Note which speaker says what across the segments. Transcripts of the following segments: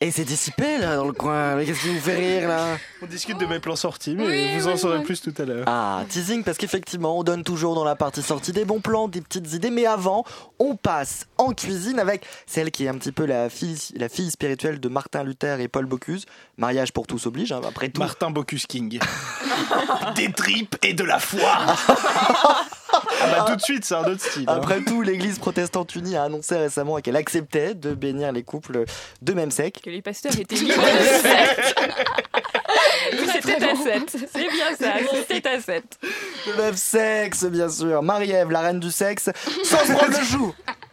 Speaker 1: Et c'est dissipé là dans le coin, mais qu'est-ce qui vous fait rire là?
Speaker 2: On discute de mes plans sortis, mais vous en saurez plus tout à l'heure.
Speaker 1: Ah, teasing, parce qu'effectivement, on donne toujours dans la partie sortie des bons plans, des petites idées, mais avant, on passe en cuisine avec celle qui est un petit peu la fille spirituelle de Martin Luther et Paul Bocuse. Mariage pour tous oblige, hein, après tout.
Speaker 2: Martin Bocuse King. Des tripes et de la foi. Tout de suite, c'est un autre style.
Speaker 1: Après tout, l'église protestante unie a annoncé récemment qu'elle acceptait de bénir les couples de même sexe.
Speaker 3: Que les pasteurs étaient libres de sexe. C'était à 7. C'est bien ça, c'était à 7.
Speaker 1: De même sexe, bien sûr. Marie-Ève, la reine du sexe, sans se prendre le chou.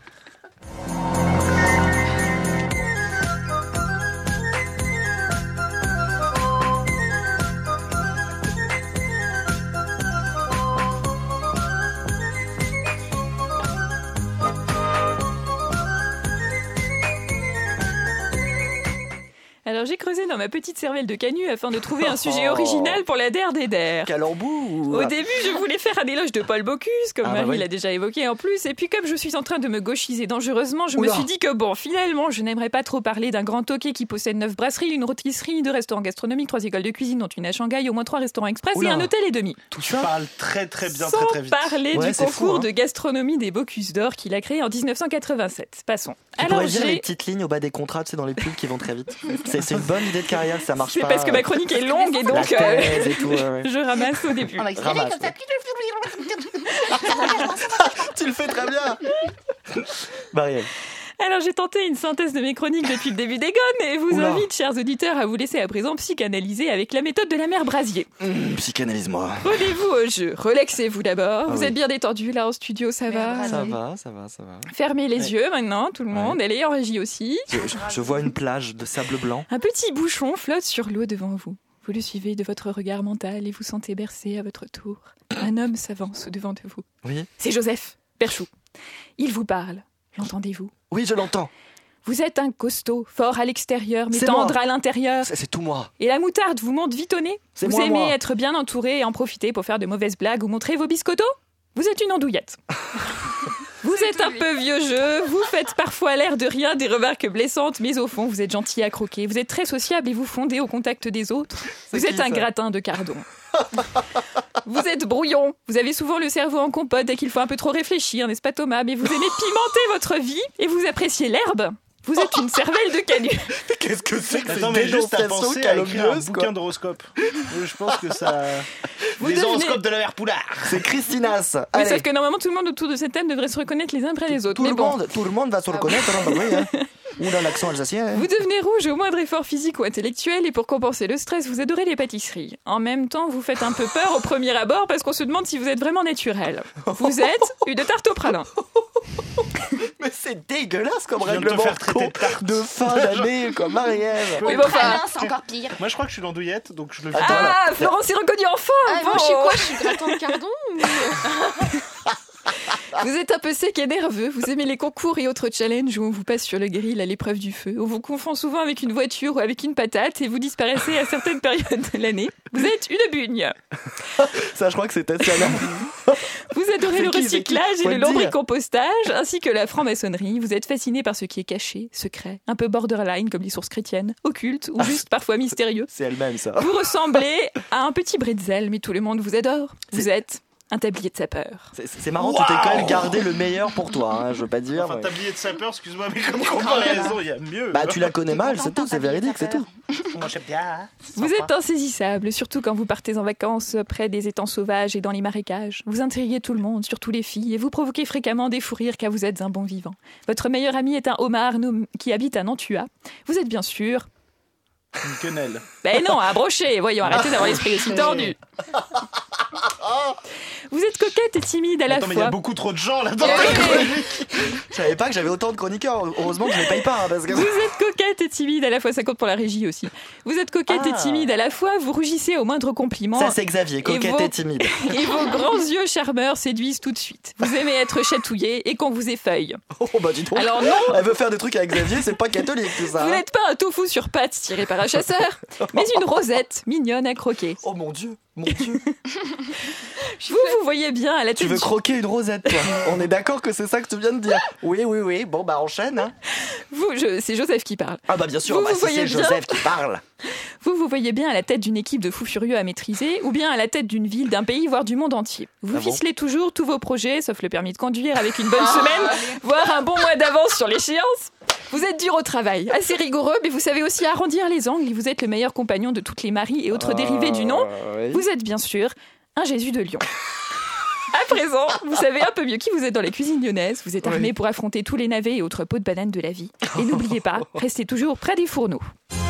Speaker 3: Alors j'ai creusé dans ma petite cervelle de canut afin de trouver un sujet original pour la DER des DER.
Speaker 1: Calembour.
Speaker 3: Au début, je voulais faire un éloge de Paul Bocuse, comme Marie l'a déjà évoqué en plus. Et puis comme je suis en train de me gauchiser dangereusement, je me suis dit que finalement, je n'aimerais pas trop parler d'un grand toqué qui possède 9 brasseries, une rôtisserie, 2 restaurants gastronomiques, 3 écoles de cuisine, dont une à Shanghai, au moins 3 restaurants express et un hôtel et demi.
Speaker 1: Tout
Speaker 2: ça parle très très bien,
Speaker 3: sans
Speaker 2: très vite.
Speaker 3: parler du concours de gastronomie des Bocuse d'Or qu'il a créé en 1987. Passons.
Speaker 1: Tu pourrais dire les petites lignes au bas des contrats, tu sais, dans les pubs qui vont très vite. C'est une bonne idée de carrière, ça marche pas.
Speaker 3: C'est parce que ma chronique est longue et donc
Speaker 1: et tout,
Speaker 3: je ramasse au début.
Speaker 4: On va accélérer comme ça.
Speaker 1: Tu le fais très bien. Marie-Ève.
Speaker 3: Alors j'ai tenté une synthèse de mes chroniques depuis le début des gones et vous invite, chers auditeurs, à vous laisser à présent psychanalyser avec la méthode de la mère Brasier.
Speaker 1: Psychanalyse-moi.
Speaker 3: Prenez-vous au jeu, relaxez-vous d'abord. Vous êtes bien détendus là en studio, ça va?
Speaker 1: Ça va.
Speaker 3: Fermez les yeux maintenant, tout le monde. Elle est en régie aussi.
Speaker 1: Je vois une plage de sable blanc.
Speaker 3: Un petit bouchon flotte sur l'eau devant vous. Vous le suivez de votre regard mental et vous sentez bercer à votre tour. Un homme s'avance devant de vous.
Speaker 1: Oui.
Speaker 3: C'est Joseph Perchou. Il vous parle. L'entendez-vous?
Speaker 1: Oui, je l'entends.
Speaker 3: Vous êtes un costaud, fort à l'extérieur, mais tendre à l'intérieur.
Speaker 1: C'est tout moi.
Speaker 3: Et la moutarde vous monte vite au nez? Vous aimez être bien entouré et en profiter pour faire de mauvaises blagues ou montrer vos biscottos? Vous êtes une andouillette. Vous êtes un peu vieux jeu, vous faites parfois l'air de rien, des remarques blessantes, mais au fond, vous êtes gentil à croquer. Vous êtes très sociable et vous fondez au contact des autres. Vous êtes un gratin de cardon. Vous êtes brouillon. Vous avez souvent le cerveau en compote dès qu'il faut un peu trop réfléchir, n'est-ce pas Thomas? Mais vous aimez pimenter votre vie et vous appréciez l'herbe. Vous êtes une cervelle de canut.
Speaker 1: Qu'est-ce que c'est que
Speaker 2: cette
Speaker 1: juste
Speaker 2: à penser à écrire un bouquin d'horoscope. Je pense que ça... Les horoscopes de la mère Poulard.
Speaker 1: C'est Christina's.
Speaker 3: Oui, sauf que normalement, tout le monde autour de cette table devrait se reconnaître les uns après les autres.
Speaker 1: Tout le monde va se reconnaître. Ou dans l'accent alsacien.
Speaker 3: Vous devenez rouge au moindre effort physique ou intellectuel et pour compenser le stress, vous adorez les pâtisseries. En même temps, vous faites un peu peur au premier abord parce qu'on se demande si vous êtes vraiment naturel. Vous êtes une tarte au pralin.
Speaker 1: Mais c'est dégueulasse comme règlement de fin d'année, comme Marie-Ève.
Speaker 4: Oui, c'est encore pire.
Speaker 2: Moi, je crois que je suis l'andouillette, donc je le fais.
Speaker 3: Ah, Florence est reconnue enfin.
Speaker 4: Moi, je suis quoi? Je suis gratin de cardon.
Speaker 3: Vous êtes un peu sec et nerveux, vous aimez les concours et autres challenges où on vous passe sur le grill à l'épreuve du feu. On vous confond souvent avec une voiture ou avec une patate et vous disparaissez à certaines périodes de l'année. Vous êtes une bugne.
Speaker 1: Ça, je crois que c'était ça.
Speaker 3: Vous adorez le recyclage et le lombricompostage ainsi que la franc-maçonnerie. Vous êtes fasciné par ce qui est caché, secret, un peu borderline comme les sources chrétiennes, occulte ou juste parfois mystérieux.
Speaker 1: C'est elle-même ça.
Speaker 3: Vous ressemblez à un petit bretzel, mais tout le monde vous adore. Vous êtes un tablier de sapeur.
Speaker 1: C'est marrant, tu t'es quand même gardé le meilleur pour toi, hein, je veux pas dire.
Speaker 2: Enfin, tablier de sapeur, excuse-moi, mais comme comparaison, il y a mieux.
Speaker 1: Bah, tu la connais mal, c'est tout, c'est véridique, c'est tout.
Speaker 2: Moi, j'aime bien.
Speaker 3: Vous êtes insaisissable, surtout quand vous partez en vacances près des étangs sauvages et dans les marécages. Vous intriguez tout le monde, surtout les filles, et vous provoquez fréquemment des fous rires car vous êtes un bon vivant. Votre meilleur ami est un homard qui habite à Nantua. Vous êtes bien sûr...
Speaker 2: Une quenelle.
Speaker 3: Ben non, à brocher, voyons, arrêtez d'avoir l'esprit aussi tordu. Vous êtes coquette et timide à la fois.
Speaker 2: Mais il y a beaucoup trop de gens là-dedans.
Speaker 1: Je savais pas que j'avais autant de chroniqueurs. Heureusement que je les paye pas. Parce que...
Speaker 3: Vous êtes coquette et timide à la fois, ça compte pour la régie aussi. Vous êtes coquette et timide à la fois, vous rougissez au moindre compliment.
Speaker 1: Ça c'est Xavier, coquette et timide.
Speaker 3: Et vos grands yeux charmeurs séduisent tout de suite. Vous aimez être chatouillé et qu'on vous effeuille.
Speaker 1: Oh bah dis donc.
Speaker 3: Alors non.
Speaker 1: Elle veut faire des trucs avec Xavier, c'est pas catholique tout ça.
Speaker 3: Vous n'êtes pas un tofu sur pattes tiré par un chasseur, mais une rosette mignonne à croquer.
Speaker 1: Oh mon Dieu, mon Dieu.
Speaker 3: Vous vous voyez bien à la tête
Speaker 1: Tu veux croquer une rosette, toi. On est d'accord que c'est ça que tu viens de dire. Oui. Bon, bah enchaîne. Hein.
Speaker 3: C'est Joseph qui parle.
Speaker 1: Ah bah bien sûr,
Speaker 3: Vous
Speaker 1: si
Speaker 3: voyez
Speaker 1: c'est
Speaker 3: bien.
Speaker 1: Joseph qui parle.
Speaker 3: Vous voyez bien à la tête d'une équipe de fous furieux à maîtriser, ou bien à la tête d'une ville, d'un pays, voire du monde entier. Vous ficelez toujours tous vos projets, sauf le permis de conduire, avec une bonne semaine, voire un bon mois d'avance sur l'échéance. Vous êtes dur au travail, assez rigoureux, mais vous savez aussi arrondir les angles et vous êtes le meilleur compagnon de toutes les Maries et autres dérivés du nom.
Speaker 1: Oui.
Speaker 3: Vous êtes bien sûr un Jésus de Lyon. À présent, vous savez un peu mieux qui vous êtes dans les cuisines lyonnaises. Vous êtes armé pour affronter tous les navets et autres pots de banane de la vie. Et n'oubliez pas, restez toujours près des fourneaux.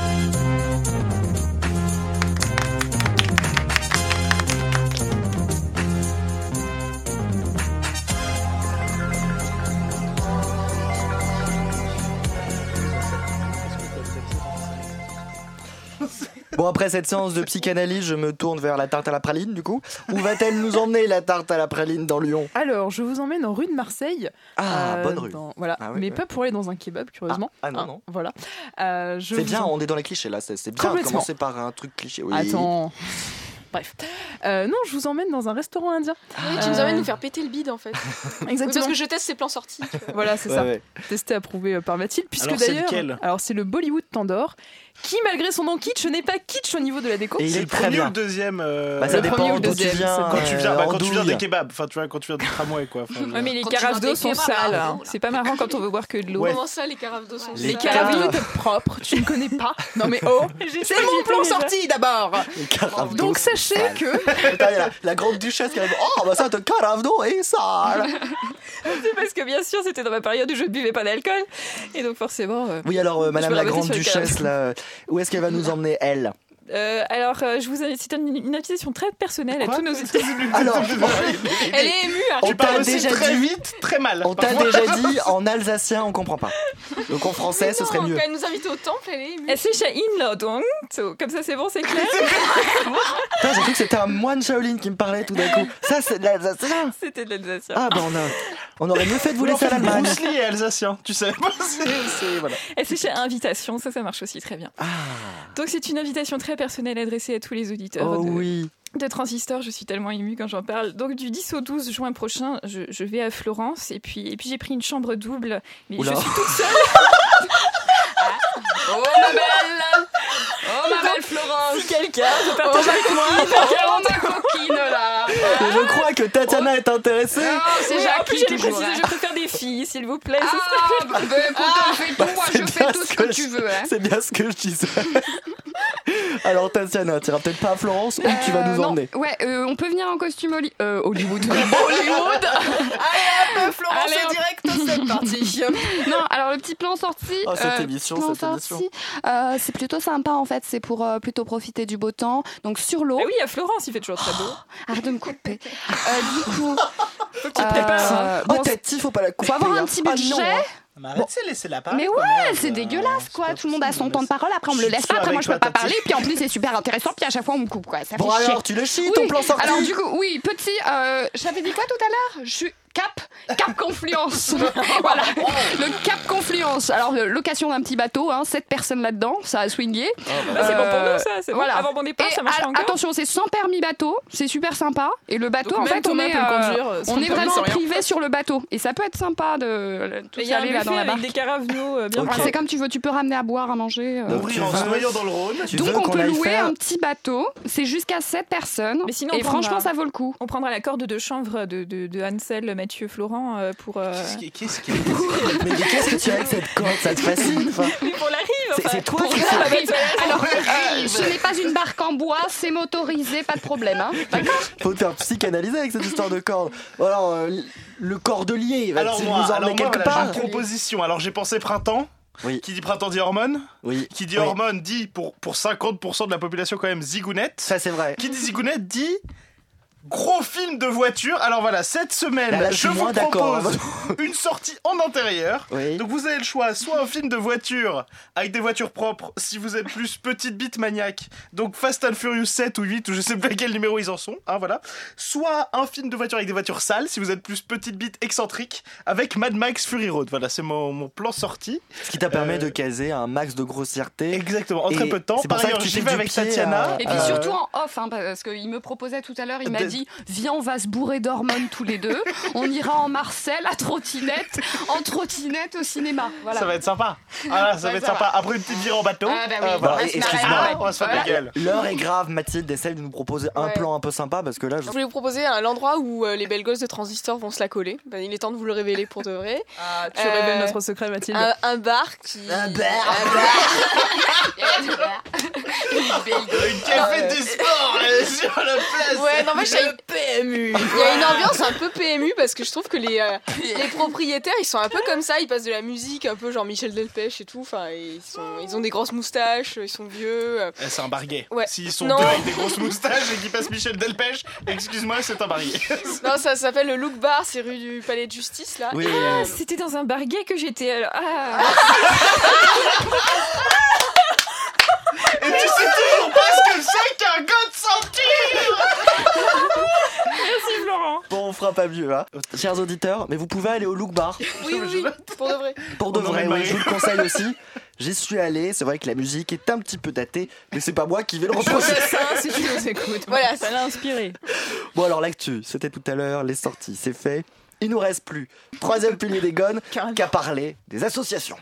Speaker 1: Bon, après cette séance de psychanalyse, je me tourne vers la tarte à la praline, du coup. Où va-t-elle nous emmener, la tarte à la praline, dans Lyon ?
Speaker 5: Alors, je vous emmène en rue de Marseille.
Speaker 1: Bonne rue.
Speaker 5: Voilà,
Speaker 1: Ah oui,
Speaker 5: mais
Speaker 1: oui.
Speaker 5: pas pour aller dans un kebab, curieusement.
Speaker 1: Non.
Speaker 5: Voilà.
Speaker 1: C'est bien, on est dans les clichés, là. C'est bien de
Speaker 5: Complètement.
Speaker 1: commencer par un truc cliché. Oui.
Speaker 5: Attends. Bref. Non, je vous emmène dans un restaurant indien.
Speaker 4: Oui, tu nous emmènes nous faire péter le bide en fait.
Speaker 5: Exactement.
Speaker 4: Parce que je teste ses plans sortis. tu vois.
Speaker 5: Voilà, c'est ça.
Speaker 1: Ouais.
Speaker 5: Testé, approuvé par Mathilde. Puisque
Speaker 2: Alors, c'est
Speaker 5: d'ailleurs.
Speaker 2: lequel
Speaker 5: Alors, c'est le Bollywood Tandor, qui, malgré son nom kitsch, n'est pas kitsch au niveau de la déco.
Speaker 1: Et il
Speaker 2: C'est
Speaker 1: est
Speaker 2: le
Speaker 1: très
Speaker 2: premier ou
Speaker 1: bien.
Speaker 2: le deuxième
Speaker 1: Bah, ça
Speaker 5: Le premier ou
Speaker 1: dépend
Speaker 5: le
Speaker 1: d'où tu
Speaker 5: deuxième,
Speaker 1: viens.
Speaker 5: c'est
Speaker 2: Quand tu viens, quand tu viens
Speaker 1: andouille.
Speaker 2: des kebabs, enfin tu vois, quand tu viens du tramway quoi. Enfin,
Speaker 3: Ouais, mais les
Speaker 4: Quand tu
Speaker 3: carafes
Speaker 4: vas
Speaker 3: d'eau
Speaker 4: des
Speaker 3: sont
Speaker 4: kebabs,
Speaker 3: sales.
Speaker 4: là,
Speaker 3: Hein.
Speaker 4: oh là.
Speaker 3: C'est pas marrant quand on veut boire que de l'eau.
Speaker 2: Ouais.
Speaker 4: Comment ça, les carafes d'eau sont
Speaker 1: Les
Speaker 5: Les
Speaker 4: sales
Speaker 5: carafes
Speaker 1: carafes.
Speaker 5: d'eau propres, tu ne connais pas. Non mais oh, c'est mon plan sorti d'abord.
Speaker 1: Les carafes d'eau
Speaker 5: Donc
Speaker 1: sont
Speaker 5: sachez
Speaker 1: sales.
Speaker 5: que
Speaker 1: Putain, il y a la grande duchesse qui arrive. Oh, bah ça, ta carafe d'eau est sale.
Speaker 3: C'est parce que bien sûr, c'était dans ma période où je ne buvais pas d'alcool. Et donc forcément...
Speaker 1: Oui, alors, madame
Speaker 3: me
Speaker 1: la
Speaker 3: rabattais
Speaker 1: grande
Speaker 3: sur les
Speaker 1: duchesse, là, où est-ce qu'elle va nous emmener, elle ?
Speaker 3: je vous invite, c'est une invitation très personnelle à
Speaker 2: Quoi
Speaker 3: tous nos auditeurs.
Speaker 1: Alors,
Speaker 3: Elle est émue. Hein.
Speaker 1: on
Speaker 2: Tu parles
Speaker 1: t'a
Speaker 2: aussi
Speaker 1: déjà
Speaker 2: très
Speaker 1: dit.
Speaker 2: vite, très mal.
Speaker 1: On t'a déjà dit en alsacien, on comprend pas. Donc en français, ce serait
Speaker 4: Non,
Speaker 1: mieux.
Speaker 4: Quand elle nous invite au temple, elle est émue.
Speaker 3: Elle s'est Inladung. Comme ça, c'est bon, c'est clair.
Speaker 1: Putain, j'ai cru que c'était un moine Shaolin qui me parlait tout d'un coup. Ça, c'est de l'alsacien.
Speaker 3: C'était de l'alsacien.
Speaker 1: Ah, bah on aurait mieux fait de vous
Speaker 2: Oui, en
Speaker 1: laisser à
Speaker 2: fait,
Speaker 1: l'Allemagne.
Speaker 2: Bruce Lee est alsacien, tu sais. Voilà.
Speaker 3: Elle s'est invitation. Ça marche aussi très bien. Donc, c'est une invitation très personnelle adressée à tous les auditeurs
Speaker 1: Oh oui.
Speaker 3: de Transistor. Je suis tellement émue quand j'en parle. Donc, du 10 au 12 juin prochain, je vais à Florence. Et puis j'ai pris une chambre double. Mais
Speaker 1: Oula.
Speaker 3: je suis toute seule.
Speaker 4: Oh ma belle Oh ma belle Florence
Speaker 3: Si quelqu'un veut partager avec moi.
Speaker 4: Oh ma coquine là
Speaker 1: Et je crois que Tatiana est intéressée.
Speaker 4: Oh, c'est
Speaker 3: Oui, en plus,
Speaker 4: Jackie
Speaker 3: j'allais
Speaker 4: toujours
Speaker 3: préciser,
Speaker 4: hein.
Speaker 3: je préfère des filles, s'il vous plaît. Ce serait-
Speaker 4: Ah, bah écoute, on fait tout, moi
Speaker 1: c'est
Speaker 4: je fais
Speaker 1: bien
Speaker 4: tout
Speaker 1: ce
Speaker 4: ce
Speaker 1: que
Speaker 4: que tu veux hein.
Speaker 1: C'est bien ce que je disais. Alors Tatiana, tu iras peut-être pas à Florence où tu vas nous
Speaker 6: non.
Speaker 1: emmener.
Speaker 6: Ouais, on peut venir en costume Hollywood.
Speaker 5: Hollywood. Allez hop, Florence
Speaker 6: Allez,
Speaker 5: est
Speaker 6: hop.
Speaker 5: direct, c'est parti.
Speaker 6: Non, alors le petit plan sorti.
Speaker 1: Oh, cette émission,
Speaker 6: plan
Speaker 1: cette émission.
Speaker 6: sorti, c'est plutôt sympa en fait. C'est pour plutôt profiter du beau temps. Donc sur l'eau.
Speaker 3: Ah oui, à Florence, il fait toujours très beau.
Speaker 6: Arrête de me couper. Du coup,
Speaker 3: Faut que tu te prépares.
Speaker 1: Oh
Speaker 6: bon,
Speaker 1: Tati, faut pas la couper.
Speaker 6: faut avoir un
Speaker 1: hein.
Speaker 6: petit
Speaker 1: Ah,
Speaker 6: budget.
Speaker 1: non, hein.
Speaker 2: Mais arrêtez, laissez la parole.
Speaker 6: Mais
Speaker 2: quand
Speaker 6: ouais,
Speaker 2: même.
Speaker 6: c'est dégueulasse quoi. Tout le monde a son temps de parole. Après on me le
Speaker 2: Je suis
Speaker 6: laisse pas.
Speaker 2: sûr
Speaker 6: Après moi
Speaker 2: avec
Speaker 6: je peux
Speaker 2: toi,
Speaker 6: pas
Speaker 2: Tati.
Speaker 6: parler. Puis en plus c'est super intéressant. Puis à chaque fois on me coupe quoi. Ça
Speaker 1: Bon
Speaker 6: fait chier.
Speaker 1: alors, tu le chies
Speaker 6: Oui.
Speaker 1: ton plan sorti.
Speaker 6: Alors du coup, oui, petit, j'avais dit quoi tout à l'heure? Je suis Cap Confluence. Voilà, le Cap Confluence. Alors, location d'un petit bateau, 7 personnes là-dedans, ça a swingé.
Speaker 3: Bah, c'est bon pour nous, ça. C'est
Speaker 6: voilà.
Speaker 3: bon. Avant mon départ,
Speaker 6: Et
Speaker 3: ça marche encore.
Speaker 6: attention, c'est sans permis bateau, c'est super sympa. Et le bateau,
Speaker 5: Donc,
Speaker 6: en
Speaker 5: même
Speaker 6: fait,
Speaker 5: Thomas peut le conduire, sans
Speaker 6: on est
Speaker 5: permis,
Speaker 6: vraiment
Speaker 5: sans rien.
Speaker 6: privé sur le bateau. Et ça peut être sympa de
Speaker 3: Il
Speaker 6: tous
Speaker 3: y a un
Speaker 6: aller là
Speaker 3: buffet
Speaker 6: dans la
Speaker 3: avec
Speaker 6: barque.
Speaker 3: des carafes d'eau bien
Speaker 1: Ok.
Speaker 6: Ouais, c'est comme tu veux, tu peux ramener à boire, à manger.
Speaker 1: Donc,
Speaker 2: Mourir en se noyant dans le Rhône.
Speaker 1: Tu veux
Speaker 6: Donc on
Speaker 1: qu'on
Speaker 6: peut
Speaker 1: aille
Speaker 6: louer
Speaker 1: faire-
Speaker 6: un petit bateau, c'est jusqu'à 7 personnes.
Speaker 3: Mais sinon,
Speaker 6: et
Speaker 3: on prendra-
Speaker 6: franchement, ça vaut le coup.
Speaker 3: On prendra la corde de chanvre de Hansel, Mathieu, Florent pour.
Speaker 2: Qu'est-ce qui
Speaker 1: Mais qu'est-ce que tu as avec cette corde? Ça te fascine enfin.
Speaker 3: Mais pour la rive.
Speaker 1: C'est toi
Speaker 6: Pour
Speaker 1: qui
Speaker 6: la
Speaker 1: fais.
Speaker 6: rive. Alors, ce n'est pas une barque en bois, c'est motorisé, pas de problème. Hein. D'accord.
Speaker 1: Faut te faire psychanalyser avec cette histoire de corde. Alors, le cordelier, va-t-il
Speaker 2: Alors
Speaker 1: nous
Speaker 2: moi,
Speaker 1: emmener quelque
Speaker 2: voilà,
Speaker 1: part?
Speaker 2: j'ai une proposition. Alors j'ai pensé printemps.
Speaker 1: Oui.
Speaker 2: Qui dit printemps dit hormones.
Speaker 1: Oui.
Speaker 2: Qui dit
Speaker 1: Oui.
Speaker 2: hormones dit pour 50% de la population quand même zigounette.
Speaker 1: Ça, c'est vrai.
Speaker 2: Qui dit zigounette dit gros film de voiture. Alors voilà, cette semaine,
Speaker 1: Là, je
Speaker 2: je
Speaker 1: suis
Speaker 2: vous
Speaker 1: moins d'accord.
Speaker 2: propose une sortie en intérieur.
Speaker 1: Oui.
Speaker 2: Donc vous avez le choix, soit un film de voiture avec des voitures propres, si vous êtes plus petite bite maniaque, donc Fast and Furious 7 ou 8, ou je sais pas quel numéro ils en sont, voilà. Soit un film de voiture avec des voitures sales, si vous êtes plus petite bite excentrique, avec Mad Max Fury Road. Voilà, c'est mon plan sorti.
Speaker 1: Ce qui t'a permis de caser un max de grossièreté.
Speaker 2: Exactement, en très
Speaker 1: Et
Speaker 2: peu de temps.
Speaker 1: c'est pour
Speaker 2: Par
Speaker 1: ça que
Speaker 2: ailleurs,
Speaker 1: tu
Speaker 2: j'y
Speaker 1: fais
Speaker 2: vais
Speaker 1: du
Speaker 2: avec
Speaker 1: pied
Speaker 2: Tatiana.
Speaker 1: à-
Speaker 6: Et puis surtout en off, parce qu'il me proposait tout à l'heure, il m'a dit dit viens, on va se bourrer d'hormones tous les deux. On ira en Marcel en trottinette au cinéma. Voilà.
Speaker 2: Ça va être sympa. Ah là, ça va être sympa. Après une petite virée en bateau.
Speaker 6: Ah bah oui.
Speaker 2: Voilà.
Speaker 1: Excuse-moi.
Speaker 2: On va se faire la gueule.
Speaker 1: L'heure est grave, Mathilde essaye de nous proposer un plan un peu sympa parce que là,
Speaker 7: Je voulais vous proposer l'endroit où les belles gosses de Transistor vont se la coller. Ben, il est temps de vous le révéler pour de vrai.
Speaker 5: Tu révèles notre secret, Mathilde.
Speaker 7: Un bar qui.
Speaker 2: Une café des sports sur la place.
Speaker 7: Ouais, non, mais PMU. Il y a une ambiance un peu PMU parce que je trouve que les propriétaires ils sont un peu comme ça. Ils passent de la musique un peu genre Michel Delpech et tout. Enfin, ils ont des grosses moustaches, ils sont vieux.
Speaker 2: C'est un bar gay.
Speaker 7: Ouais.
Speaker 2: S'ils sont
Speaker 7: Non.
Speaker 2: deux avec des grosses moustaches et qui passent Michel Delpech, excuse-moi, c'est un bar gay.
Speaker 7: Non, ça s'appelle le Look Bar, c'est rue du Palais de Justice là.
Speaker 1: oui,
Speaker 3: Ah, c'était dans un bar gay que j'étais. Alors. Ah.
Speaker 2: Et tu sais toujours pas ce que c'est qu'un gars de ceinture.
Speaker 3: Merci Florent.
Speaker 1: bon, on fera pas mieux, hein. Chers auditeurs, mais vous pouvez aller au Look Bar.
Speaker 7: Oui, pour de vrai.
Speaker 1: Pour de
Speaker 2: On en
Speaker 1: vrai,
Speaker 2: est
Speaker 1: oui,
Speaker 2: mariés.
Speaker 1: je vous le conseille aussi. J'y suis allé, c'est vrai que la musique est un petit peu datée, mais c'est pas moi qui vais le reprocher.
Speaker 5: Ça, si tu nous écoutes.
Speaker 7: Voilà,
Speaker 5: ça l'a inspiré.
Speaker 1: Bon alors l'actu, c'était tout à l'heure, les sorties, c'est fait. Il nous reste plus, troisième pilier des gones, qu'à parler des associations.